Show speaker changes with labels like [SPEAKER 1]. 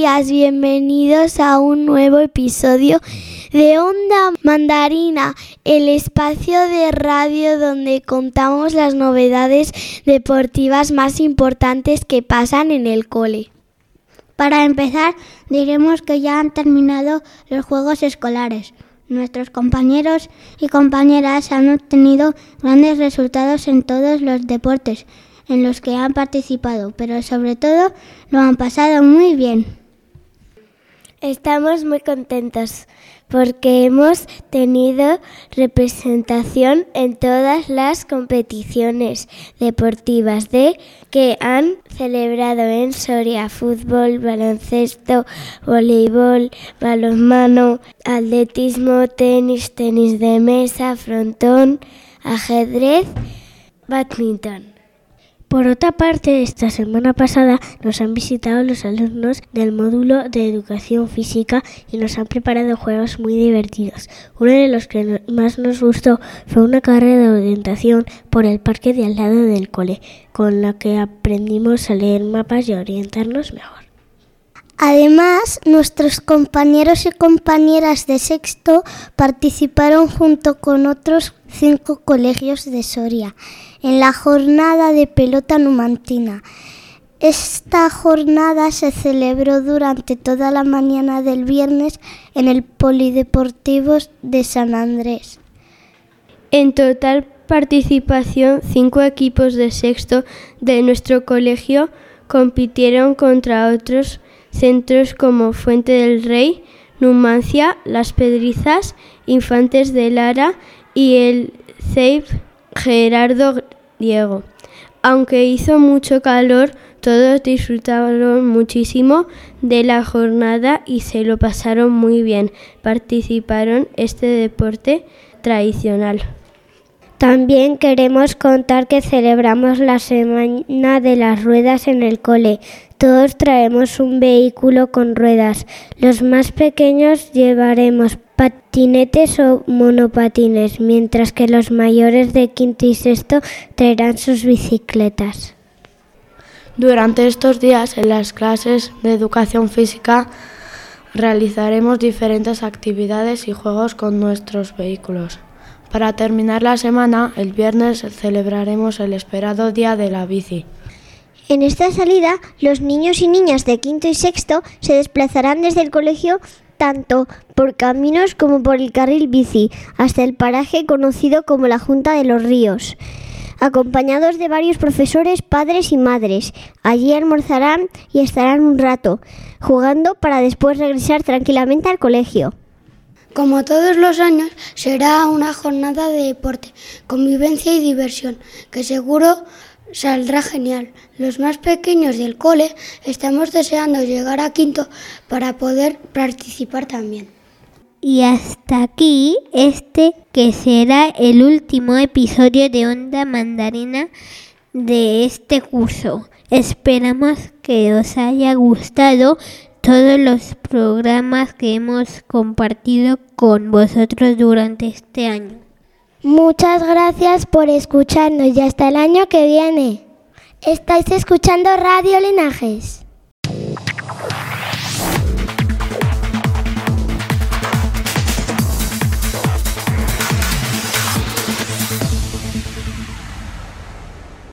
[SPEAKER 1] días, bienvenidos a un nuevo episodio de Onda Mandarina, el espacio de radio donde contamos las novedades deportivas más importantes que pasan en el cole.
[SPEAKER 2] Para empezar, diremos que ya han terminado los juegos escolares. Nuestros compañeros y compañeras han obtenido grandes resultados en todos los deportes en los que han participado, pero sobre todo lo han pasado muy bien.
[SPEAKER 1] Estamos muy contentos porque hemos tenido representación en todas las competiciones deportivas que han celebrado en Soria: fútbol, baloncesto, voleibol, balonmano, atletismo, tenis de mesa, frontón, ajedrez, bádminton. Por otra parte, esta semana pasada nos han visitado los alumnos del módulo de educación física y nos han preparado juegos muy divertidos. Uno de los que más nos gustó fue una carrera de orientación por el parque de al lado del cole, con la que aprendimos a leer mapas y a orientarnos mejor.
[SPEAKER 2] Además, nuestros compañeros y compañeras de sexto participaron junto con otros 5 colegios de Soria en la jornada de pelota numantina. Esta jornada se celebró durante toda la mañana del viernes en el Polideportivo de San Andrés.
[SPEAKER 3] En total participación, 5 equipos de sexto de nuestro colegio compitieron contra otros centros como Fuente del Rey, Numancia, Las Pedrizas, Infantes de Lara y el CEIP Gerardo Diego. Aunque hizo mucho calor, todos disfrutaron muchísimo de la jornada y se lo pasaron muy bien. Participaron en este deporte tradicional.
[SPEAKER 1] También queremos contar que celebramos la Semana de las Ruedas en el cole. Todos traemos un vehículo con ruedas. Los más pequeños llevaremos patinetes o monopatines, mientras que los mayores de quinto y sexto traerán sus bicicletas.
[SPEAKER 4] Durante estos días, en las clases de educación física, realizaremos diferentes actividades y juegos con nuestros vehículos. Para terminar la semana, el viernes celebraremos el esperado Día de la Bici.
[SPEAKER 2] En esta salida, los niños y niñas de quinto y sexto se desplazarán desde el colegio tanto por caminos como por el carril bici, hasta el paraje conocido como la Junta de los Ríos, acompañados de varios profesores, padres y madres. Allí almorzarán y estarán un rato, jugando para después regresar tranquilamente al colegio.
[SPEAKER 5] Como todos los años, será una jornada de deporte, convivencia y diversión, que seguro saldrá genial. Los más pequeños del cole estamos deseando llegar a quinto para poder participar también.
[SPEAKER 6] Y hasta aquí que será el último episodio de Onda Mandarina de este curso. Esperamos que os haya gustado todos los programas que hemos compartido con vosotros durante este año.
[SPEAKER 1] Muchas gracias por escucharnos y hasta el año que viene. Estáis escuchando Radio Linajes.